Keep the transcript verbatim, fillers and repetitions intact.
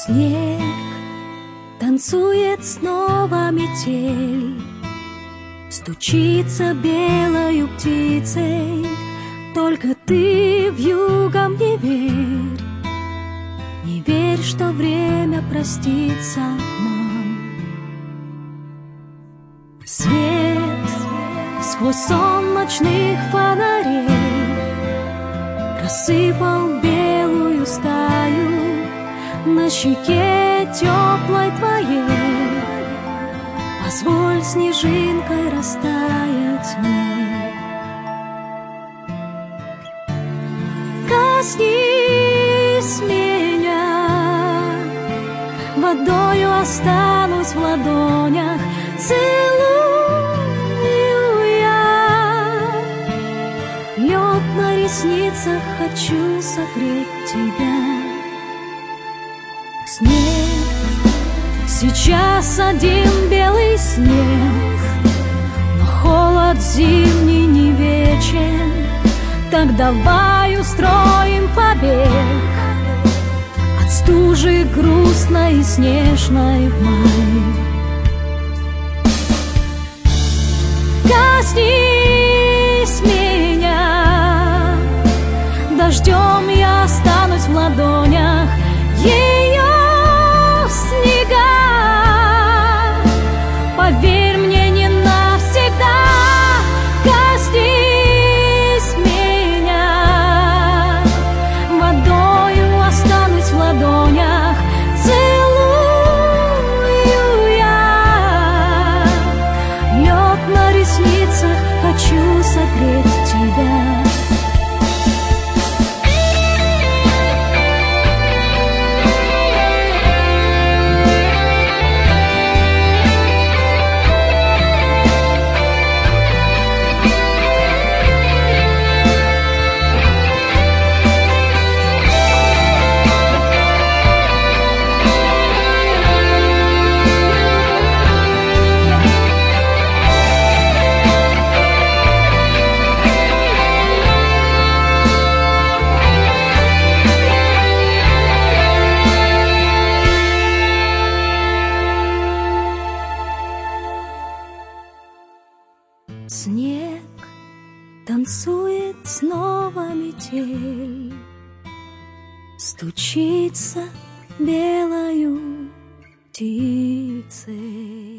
Снег танцует снова метель, стучится белою птицей. Только ты вьюгам не верь, не верь, что время простится нам. Свет сквозь сон ночных фонарей рассыпал белую стаю на щеке теплой твоей. Позволь снежинкой растаять мне. Коснись меня, водою останусь в ладонях, целую я. Лед на ресницах, хочу согреть тебя. Снег, сейчас один белый снег, но холод зимний не вечен. Так давай устроим побег от стужи грустной и снежной в мае. Коснись меня, дождем я останусь в ладонях ее снега. Поверь мне, не навсегда. Коснись меня, водою останусь в ладонях, целую я. Лед на ресницах, хочу согреть тебя. Снег танцует снова метель, стучится белою птицей.